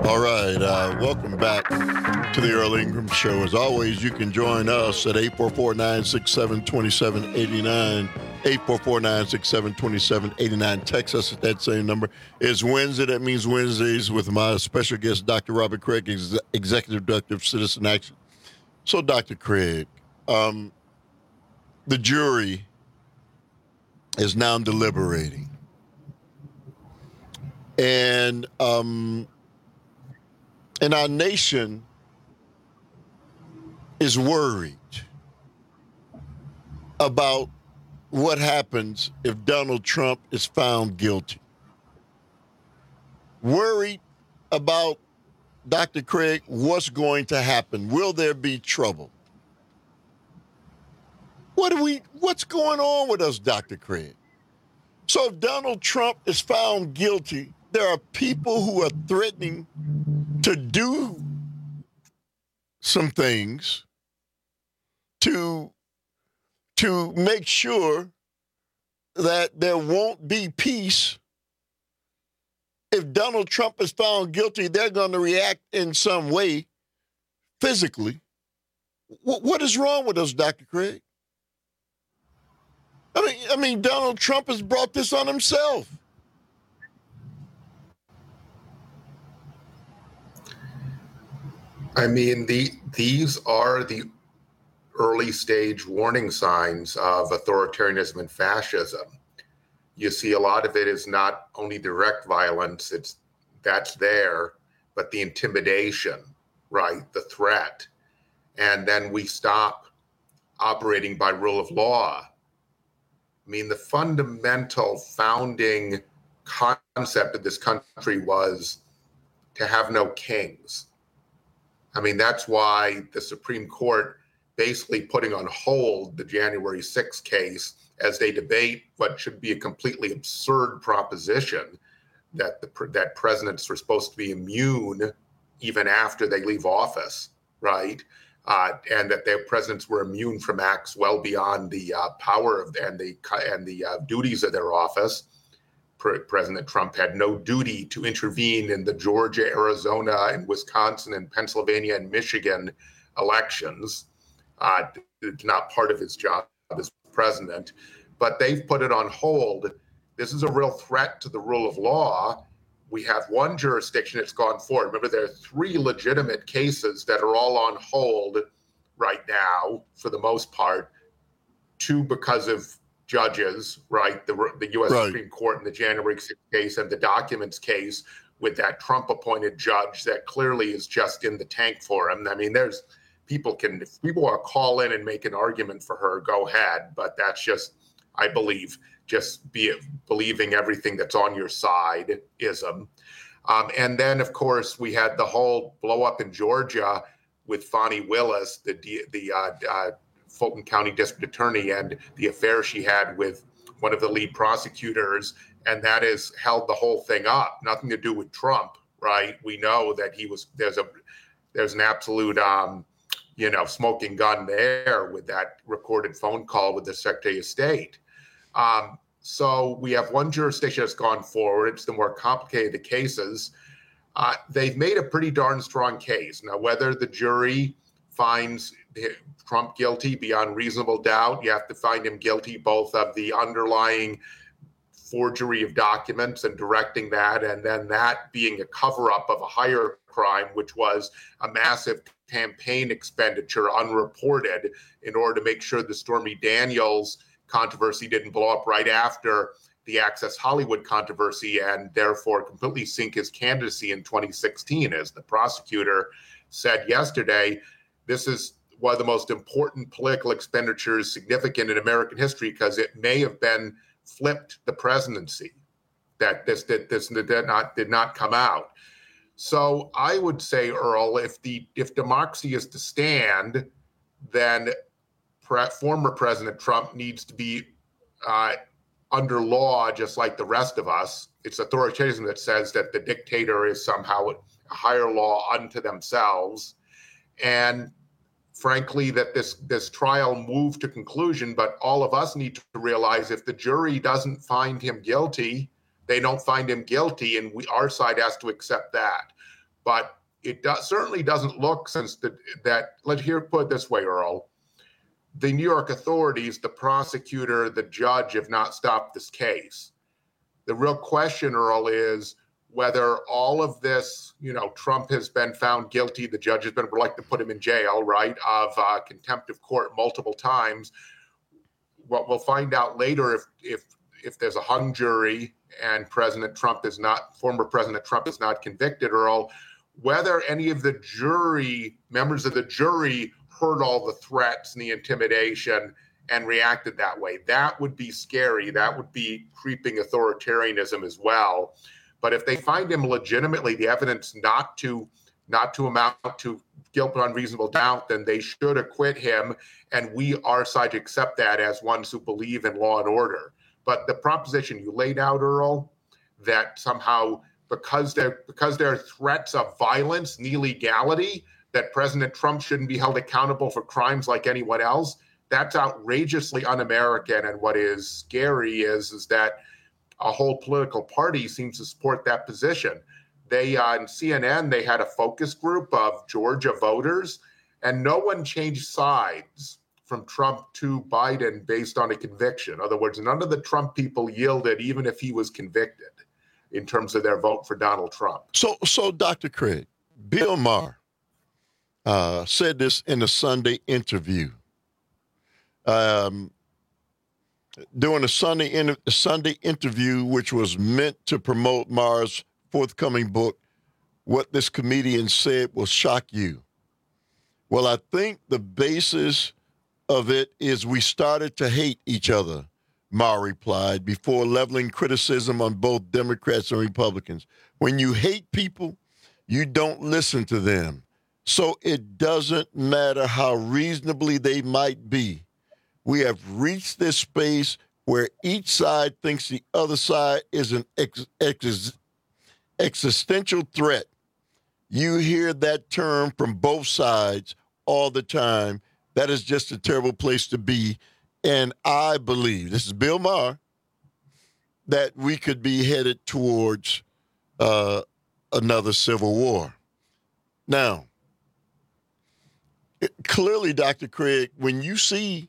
All right, uh, welcome back to the Earl Ingram Show. As always, you can join us at eight four four, nine six seven, two seven eight nine, eight four four, nine six seven, two seven eight nine. Text us at that same number. It's Wednesday. That means Wednesdays with my special guest, Doctor Robert Craig, ex- Executive Director of Citizen Action. So, Doctor Craig, um, the jury is now deliberating. And... Um, And our nation is worried about what happens if Donald Trump is found guilty. Worried about, Doctor Craig, what's going to happen. Will there be trouble? What do we, what's going on with us, Doctor Craig? So if Donald Trump is found guilty, there are people who are threatening to do some things to, to make sure that there won't be peace. If Donald Trump is found guilty, they're going to react in some way physically. W- what is wrong with us, Doctor Craig? I mean, I mean, Donald Trump has brought this on himself. I mean, the these are the early stage warning signs of authoritarianism and fascism. You see, a lot of it is not only direct violence, it's that's there, but the intimidation, right? The threat. And then we stop operating by rule of law. I mean, the fundamental founding concept of this country was to have no kings. I mean, that's why the Supreme Court basically putting on hold the January sixth case as they debate what should be a completely absurd proposition that the that presidents are supposed to be immune even after they leave office, right? Uh, and that their presidents were immune from acts well beyond the uh, power of and the and the uh, duties of their office. President Trump had no duty to intervene in the Georgia, Arizona, and Wisconsin, and Pennsylvania, and Michigan elections. Uh, it's not part of his job as president, but they've put it on hold. This is a real threat to the rule of law. We have one jurisdiction that's gone forward. Remember, there are three legitimate cases that are all on hold right now, for the most part, two because of judges, right? The, the U S Right. Supreme Court in the January sixth case and the documents case with that Trump-appointed judge that clearly is just in the tank for him. I mean, there's people can, if people want to call in and make an argument for her, go ahead. But that's just, I believe, just be believing everything that's on your side ism. Um, and then, of course, we had the whole blow up in Georgia with Fani Willis, the the uh, uh, Fulton County District Attorney, and the affair she had with one of the lead prosecutors, and that has held the whole thing up. Nothing to do with Trump, right? We know that he was there's a there's an absolute um, you know smoking gun there with that recorded phone call with the Secretary of State. Um, so we have one jurisdiction that's gone forward. It's the more complicated cases. Uh, they've made a pretty darn strong case. Now, whether the jury finds Trump guilty beyond reasonable doubt, you have to find him guilty both of the underlying forgery of documents and directing that, and then that being a cover-up of a higher crime, which was a massive campaign expenditure unreported in order to make sure the Stormy Daniels controversy didn't blow up right after the Access Hollywood controversy, and therefore completely sink his candidacy in twenty sixteen. As the prosecutor said yesterday, this is one of the most important political expenditures significant in American history because it may have been flipped the presidency, that this that this did not did not come out. So I would say, Earl, if the if democracy is to stand, then pre- former President Trump needs to be uh, under law, just like the rest of us. It's authoritarianism that says that the dictator is somehow a higher law unto themselves. And frankly, that this, this trial moved to conclusion, but all of us need to realize if the jury doesn't find him guilty, they don't find him guilty, and we, our side has to accept that. but it does, certainly doesn't look since the, that, let's here put it this way, Earl. The New York authorities, the prosecutor, the judge have not stopped this case. The real question, Earl, is whether all of this, you know, Trump has been found guilty, the judge has been like to put him in jail, right, of uh, contempt of court multiple times. What we'll find out later if if if there's a hung jury and President Trump is not, former President Trump is not convicted, Earl, whether any of the jury, members of the jury heard all the threats and the intimidation and reacted that way. That would be scary. That would be creeping authoritarianism as well. But if they find him legitimately, the evidence not to not to amount to guilt or unreasonable doubt, then they should acquit him. And we, our side, accept that as ones who believe in law and order. But the proposition you laid out, Earl, that somehow because there because there are threats of violence and illegality, that President Trump shouldn't be held accountable for crimes like anyone else, that's outrageously un-American. And what is scary is, is that a whole political party seems to support that position. They, uh, on C N N, they had a focus group of Georgia voters, and no one changed sides from Trump to Biden based on a conviction. In other words, none of the Trump people yielded, even if he was convicted, in terms of their vote for Donald Trump. So, so Doctor Craig, Bill Maher uh, said this in a Sunday interview. Um, during a Sunday, in, a Sunday interview, which was meant to promote Maher's forthcoming book, what this comedian said will shock you. Well, I think the basis of it is we started to hate each other, Maher replied, before leveling criticism on both Democrats and Republicans. When you hate people, you don't listen to them. So it doesn't matter how reasonably they might be. We have reached this space where each side thinks the other side is an ex- ex- existential threat. You hear that term from both sides all the time. That is just a terrible place to be. And I believe, this is Bill Maher, that we could be headed towards uh, another civil war. Now, it, clearly, Doctor Craig, when you see,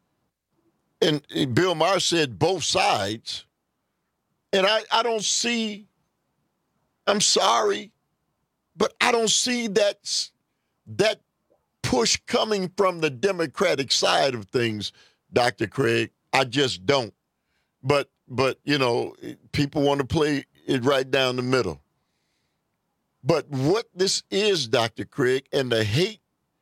and, and Bill Maher said both sides, and I, I don't see, I'm sorry, but I don't see that, that push coming from the Democratic side of things, Doctor Craig. I just don't. But, but you know, people want to play it right down the middle. But what this is, Doctor Craig, and the hate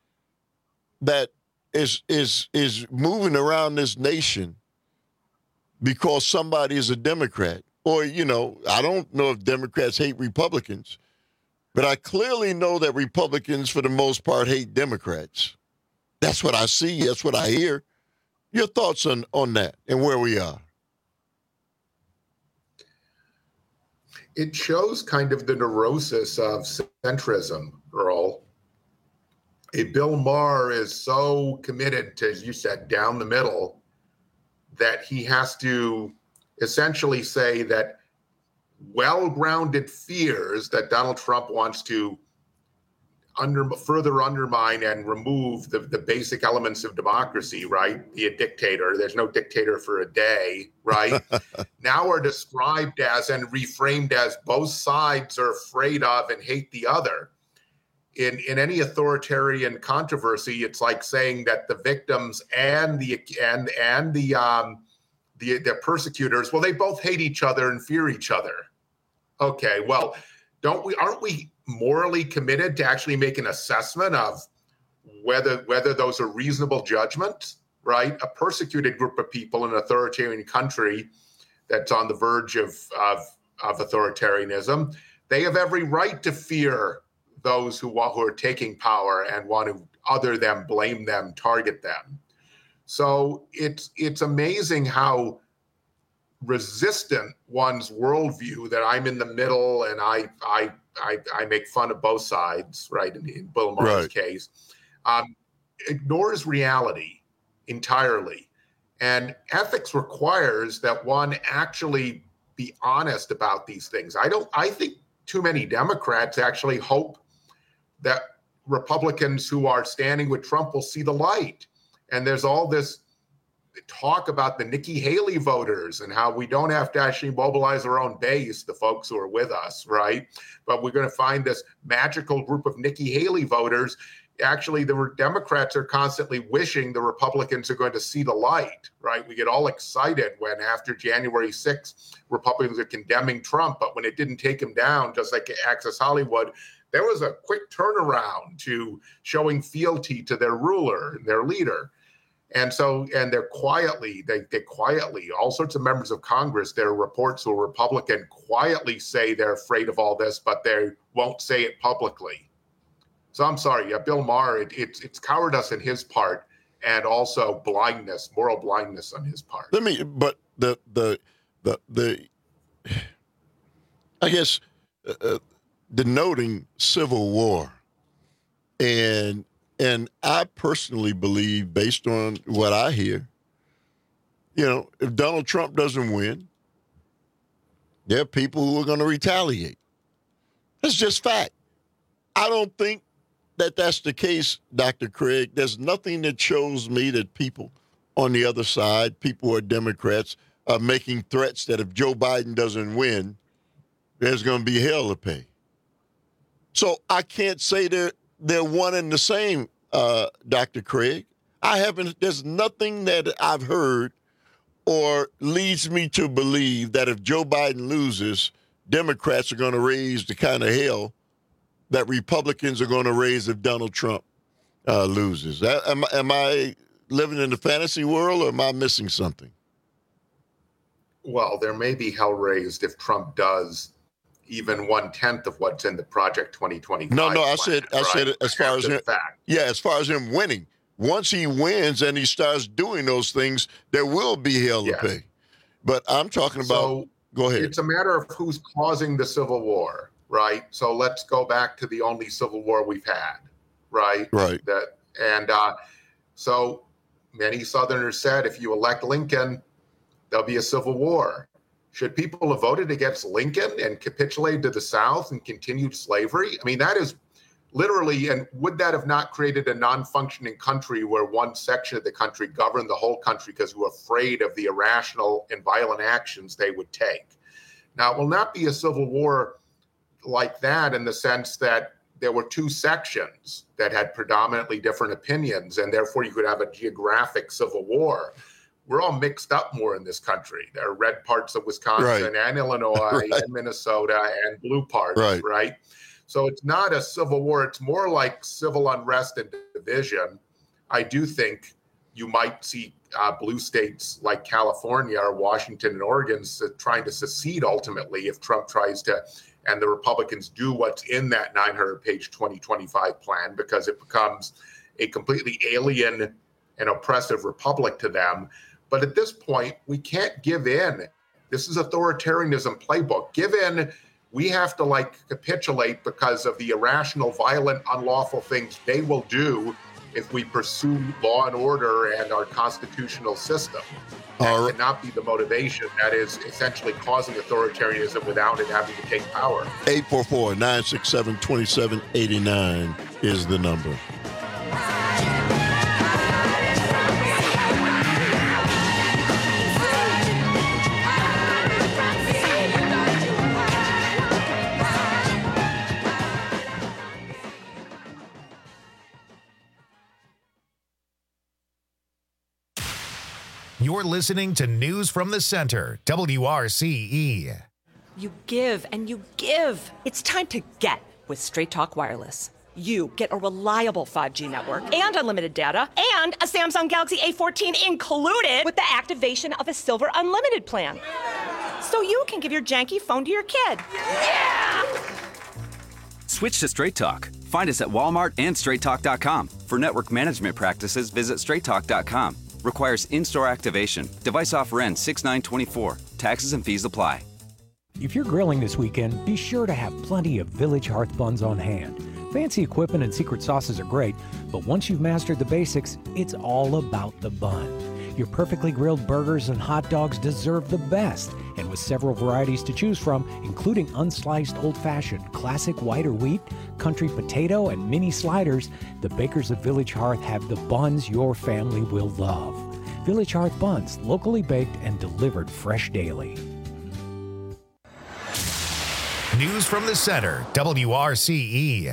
that is is is moving around this nation because somebody is a Democrat, or, you know, I don't know if Democrats hate Republicans, but I clearly know that Republicans, for the most part, hate Democrats. That's what I see. That's what I hear. Your thoughts on, on that and where we are? It shows kind of the neurosis of centrism, Earl. A Bill Maher is so committed to, as you said, down the middle, that he has to essentially say that well-grounded fears that Donald Trump wants to under, further undermine and remove the, the basic elements of democracy, right? Be a dictator. There's no dictator for a day, right? Now are described as and reframed as both sides are afraid of and hate the other. In, in any authoritarian controversy, it's like saying that the victims and the and and the um, the, the persecutors, well, they both hate each other and fear each other. Okay, well, don't we? Aren't we morally committed to actually make an assessment of whether whether those are reasonable judgments? Right, a persecuted group of people in an authoritarian country that's on the verge of of, of authoritarianism, they have every right to fear those who, who are taking power and want to other them, blame them, target them. So it's it's amazing how resistant one's worldview that I'm in the middle and I I I, I make fun of both sides, right, in, in Bill Maher's right. case, um, ignores reality entirely. And ethics requires that one actually be honest about these things. I don't. I think too many Democrats actually hope that Republicans who are standing with Trump will see the light. And there's all this talk about the Nikki Haley voters and how we don't have to actually mobilize our own base, the folks who are with us, right? But we're going to find this magical group of Nikki Haley voters. Actually, the Democrats are constantly wishing the Republicans are going to see the light, right? We get all excited when after January sixth, Republicans are condemning Trump, but when it didn't take him down, just like Access Hollywood, there was a quick turnaround to showing fealty to their ruler and their leader. And so, and they're quietly, they, they quietly, all sorts of members of Congress, there are reports who are Republican quietly say they're afraid of all this, but they won't say it publicly. So I'm sorry, yeah, Bill Maher, it, it's it's cowardice on his part and also blindness, moral blindness on his part. Let me, but the, the, the, the I guess, uh, denoting civil war. And And I personally believe, based on what I hear, you know, if Donald Trump doesn't win, there are people who are going to retaliate. That's just fact. I don't think that that's the case, Doctor Craig. There's nothing that shows me that people on the other side, people who are Democrats, are making threats that if Joe Biden doesn't win, there's going to be hell to pay. So I can't say they're, they're one and the same, uh, Doctor Craig. I haven't, there's nothing that I've heard or leads me to believe that if Joe Biden loses, Democrats are going to raise the kind of hell that Republicans are going to raise if Donald Trump uh, loses. That, am, am I living in the fantasy world, or am I missing something? Well, there may be hell raised if Trump does even one-tenth of what's in the Project twenty twenty-five No, no, I plan, said, I right? said as far as him, yeah, as far as him winning. Once he wins and he starts doing those things, there will be hell Yes. to pay. But I'm talking about, So go ahead. it's a matter of who's causing the Civil War, right? So let's go back to the only Civil War we've had, right? Right. That and uh, so many Southerners said, if you elect Lincoln, there'll be a Civil War. Should people have voted against Lincoln and capitulated to the South and continued slavery? I mean, that is literally, and would that have not created a non-functioning country where one section of the country governed the whole country because we were afraid of the irrational and violent actions they would take? Now, it will not be a civil war like that in the sense that there were two sections that had predominantly different opinions, and therefore you could have a geographic civil war. We're all mixed up more in this country. There are red parts of Wisconsin Right. and Illinois Right. and Minnesota and blue parts, Right. right? So it's not a civil war. It's more like civil unrest and division. I do think you might see uh, blue states like California or Washington and Oregon se- trying to secede ultimately if Trump tries to, and the Republicans do what's in that nine hundred page twenty twenty-five plan, because it becomes a completely alien and oppressive republic to them. But at this point, we can't give in. This is authoritarianism playbook. Give in. We have to like capitulate because of the irrational, violent, unlawful things they will do if we pursue law and order and our constitutional system. That All right. cannot be the motivation that is essentially causing authoritarianism without it having to take power. eight four four, nine six seven, two seven eight nine is the number. You're listening to News from the Center, W R C E. You give and you give. It's time to get with Straight Talk Wireless. You get a reliable five G network and unlimited data and a Samsung Galaxy A fourteen included with the activation of a Silver Unlimited plan. So you can give your janky phone to your kid. Yeah! Switch to Straight Talk. Find us at Walmart and straight talk dot com. For network management practices, visit straight talk dot com. Requires in-store activation. Device offer ends six nine twenty-four. Taxes and fees apply. If you're grilling this weekend, be sure to have plenty of Village Hearth buns on hand. Fancy equipment and secret sauces are great, but once you've mastered the basics, it's all about the bun. Your perfectly grilled burgers and hot dogs deserve the best, And with several varieties to choose from, including unsliced old-fashioned, classic white or wheat, country potato, and mini sliders, the bakers of Village Hearth have the buns your family will love. Village Hearth buns, locally baked and delivered fresh daily. News from the center, W R C E.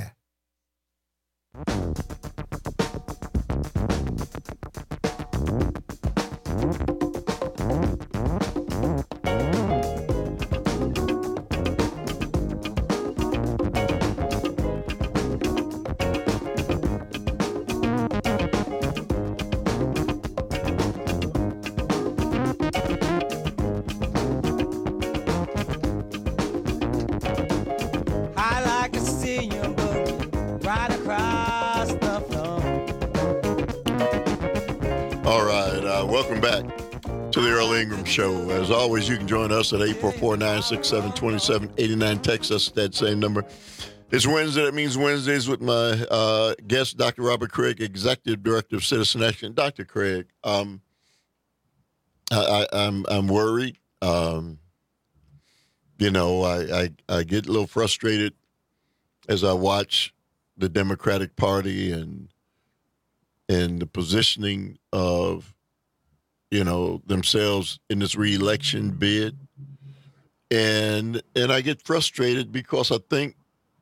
Welcome back to the Earl Ingram Show. As always, you can join us at eight four four, nine six seven, two seven eight nine. Text us at that same number. It's Wednesday. That means Wednesdays with my uh, guest, Doctor Robert Craig, Executive Director of Citizen Action. Doctor Craig, um, I, I, I'm I'm worried. Um, you know, I, I I get a little frustrated as I watch the Democratic Party and and the positioning of, you know, themselves in this re-election bid. And and I get frustrated because I think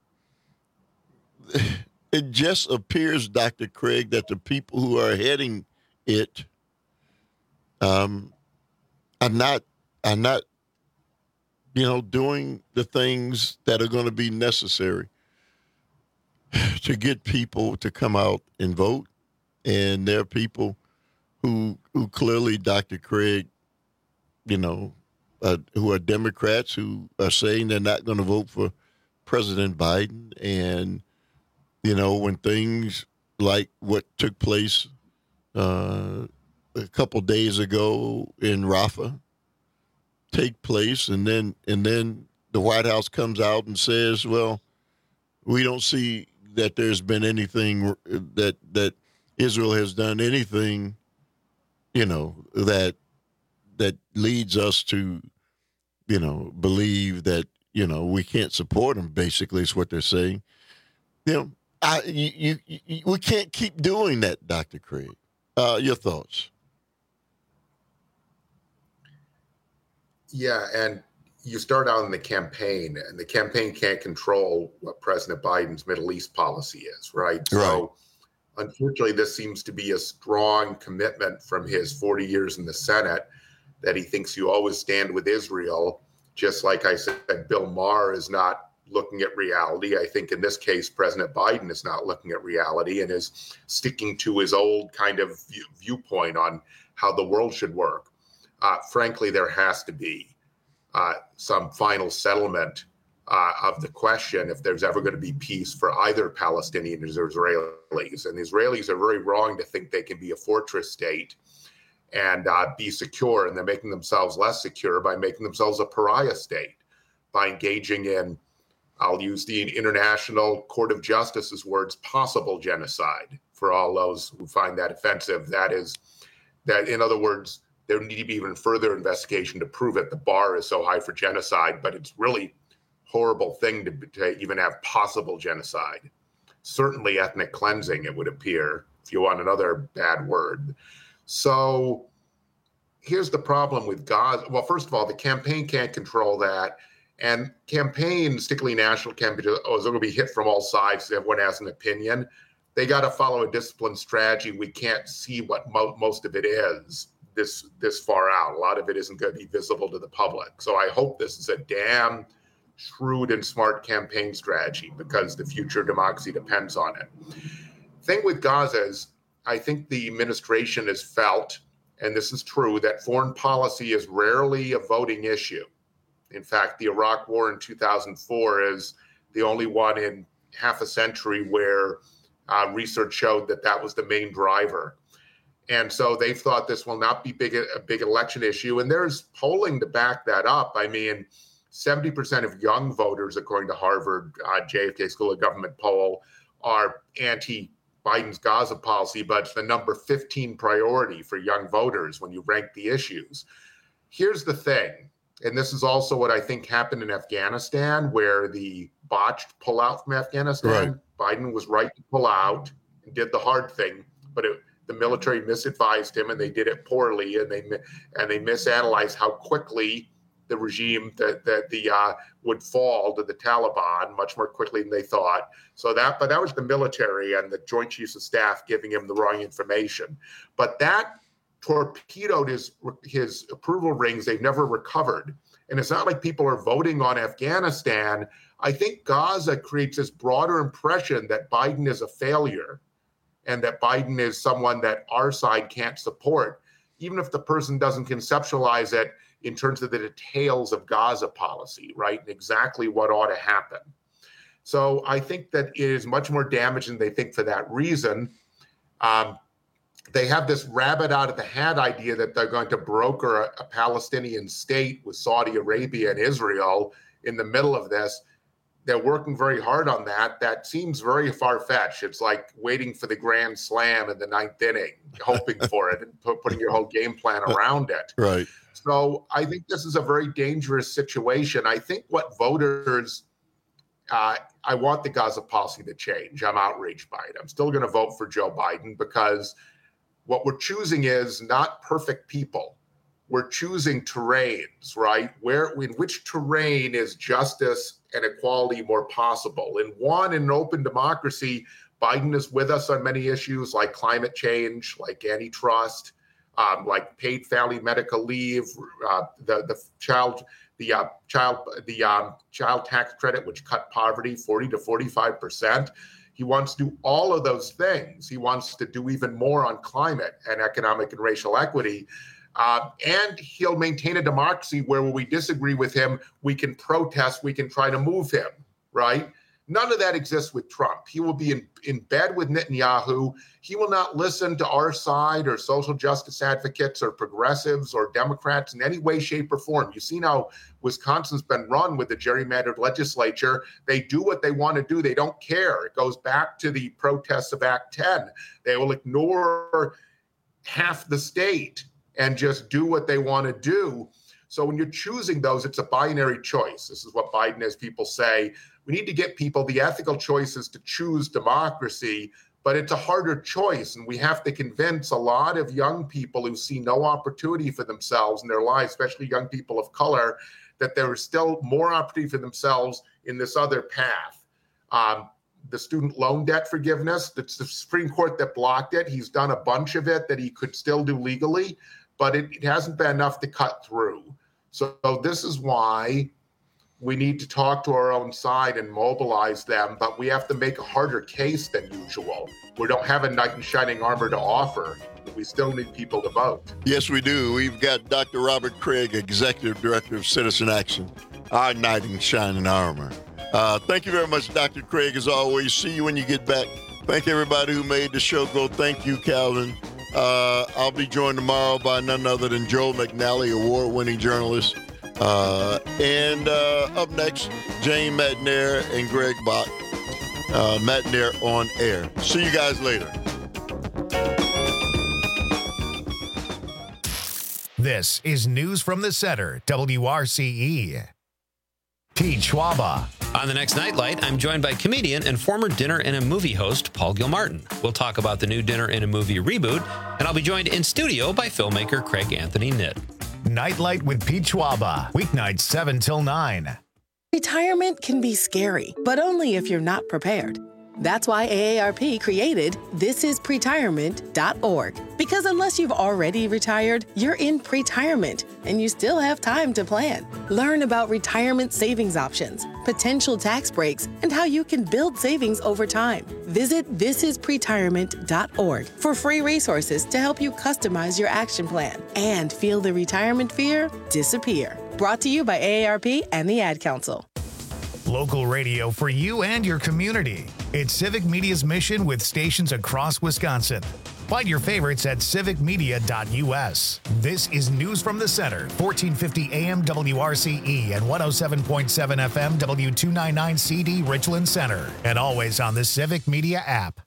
it just appears, Doctor Craig, that the people who are heading it um, are not are not, you know, doing the things that are going to be necessary to get people to come out and vote. And there are people who who clearly, Doctor Craig, you know, uh, who are Democrats who are saying they're not going to vote for President Biden. And, you know, when things like what took place uh, a couple days ago in Rafah take place, and then and then the White House comes out and says, well, we don't see that there's been anything that that Israel has done anything, you know, that that leads us to, you know, believe that, you know, we can't support them, basically is what they're saying. You know, I, you, you, you, we can't keep doing that, Doctor Craig. Uh, your thoughts? Yeah, and you start out in the campaign, and the campaign can't control what President Biden's Middle East policy is, right? Right. So, unfortunately, this seems to be a strong commitment from his forty years in the Senate that he thinks you always stand with Israel. Just like I said, Bill Maher is not looking at reality. I think in this case, President Biden is not looking at reality and is sticking to his old kind of view, viewpoint on how the world should work. Uh, frankly, there has to be uh, some final settlement Uh, of the question if there's ever going to be peace for either Palestinians or Israelis. And the Israelis are very wrong to think they can be a fortress state and uh, be secure. And they're making themselves less secure by making themselves a pariah state, by engaging in, I'll use the International Court of Justice's words, possible genocide for all those who find that offensive. That is, that in other words, there need to be even further investigation to prove it. The bar is so high for genocide, but it's really horrible thing to, to even have possible genocide. Certainly ethnic cleansing, it would appear, if you want another bad word. So here's the problem with Gaza. Well, first of all, the campaign can't control that. And campaigns, particularly national campaigns, oh, is going to be hit from all sides. Everyone has an opinion. They got to follow a disciplined strategy. We can't see what mo- most of it is this, this far out. A lot of it isn't going to be visible to the public. So I hope this is a damn shrewd and smart campaign strategy, because the future of democracy depends on it. Thing with Gaza is, I think the administration has felt, and this is true, that foreign policy is rarely a voting issue. In fact, the Iraq War in two thousand four is the only one in half a century where uh, research showed that that was the main driver. And so they've thought this will not be big, a big election issue. And there's polling to back that up. I mean, seventy percent of young voters, according to Harvard uh, J F K School of Government poll, are anti-Biden's Gaza policy, but it's the number fifteen priority for young voters when you rank the issues. Here's the thing. and this is also what I think happened in Afghanistan, where the botched pullout from Afghanistan, right. Biden was right to pull out and did the hard thing, but it, the military misadvised him, and they did it poorly, and they and they misanalyzed how quickly the regime that that the uh, would fall to the Taliban much more quickly than they thought. So that, but that was the military and the Joint Chiefs of Staff giving him the wrong information. But that torpedoed his his approval rings. They've never recovered, and it's not like people are voting on Afghanistan. I think Gaza creates this broader impression that Biden is a failure, and that Biden is someone that our side can't support, even if the person doesn't conceptualize it in terms of the details of Gaza policy, right, and exactly what ought to happen. So I think that it is much more damaging than they think for that reason. Um, they have this rabbit out of the hat idea that they're going to broker a, a Palestinian state with Saudi Arabia and Israel in the middle of this. They're working very hard on that. That seems very far-fetched. It's like waiting for the grand slam in the ninth inning, hoping for it and put, putting your whole game plan around it. Right. So I think this is a very dangerous situation. I think what voters, uh, I want the Gaza policy to change. I'm outraged by it. I'm still going to vote for Joe Biden because what we're choosing is not perfect people. We're choosing terrains, right? Where, in which terrain is justice and equality more possible? In one, in an open democracy, Biden is with us on many issues like climate change, like antitrust, um, like paid family medical leave, uh, the the child the uh, child the um, child tax credit, which cut poverty forty to forty-five percent. He wants to do all of those things. He wants to do even more on climate and economic and racial equity. Uh, and he'll maintain a democracy where when we disagree with him, we can protest, we can try to move him, right? None of that exists with Trump. He will be in, in bed with Netanyahu. He will not listen to our side or social justice advocates or progressives or Democrats in any way, shape, or form. You've seen how Wisconsin's been run with the gerrymandered legislature. They do what they want to do. They don't care. It goes back to the protests of Act ten. They will ignore half the state and just do what they want to do. So when you're choosing those, it's a binary choice. This is what Biden, as people say, we need to get people the ethical choices to choose democracy, but it's a harder choice. And we have to convince a lot of young people who see no opportunity for themselves in their lives, especially young people of color, that there is still more opportunity for themselves in this other path. Um, the student loan debt forgiveness, it's the Supreme Court that blocked it. He's done a bunch of it that he could still do legally, but it, it hasn't been enough to cut through. So this is why we need to talk to our own side and mobilize them, but we have to make a harder case than usual. We don't have a knight in shining armor to offer. We still need people to vote. Yes, we do. We've got Doctor Robert Craig, Executive Director of Citizen Action, our knight in shining armor. Uh, thank you very much, Doctor Craig, as always. See you when you get back. Thank everybody who made the show go. Thank you, Calvin. Uh, I'll be joined tomorrow by none other than Joe McNally, award-winning journalist. Uh, and uh, up next, Jane Matnair and Greg Bach. Uh, Matnair on air. See you guys later. This is News from the Center, W R C E. Pete Schwaba. On the next Nightlight, I'm joined by comedian and former Dinner and a Movie host, Paul Gilmartin. We'll talk about the new Dinner and a Movie reboot, and I'll be joined in studio by filmmaker Craig Anthony Nitt. Nightlight with Pete Schwaba, weeknights seven till nine. Retirement can be scary, but only if you're not prepared. That's why A A R P created this is pretirement dot org. Because unless you've already retired, you're in pretirement, and you still have time to plan. Learn about retirement savings options, potential tax breaks, and how you can build savings over time. Visit this is pretirement dot org for free resources to help you customize your action plan and feel the retirement fear disappear. Brought to you by A A R P and the Ad Council. Local radio for you and your community. It's Civic Media's mission with stations across Wisconsin. Find your favorites at civic media dot U S. This is News from the Center, fourteen fifty A M W R C E and one oh seven point seven F M W two ninety-nine C D Richland Center. And always on the Civic Media app.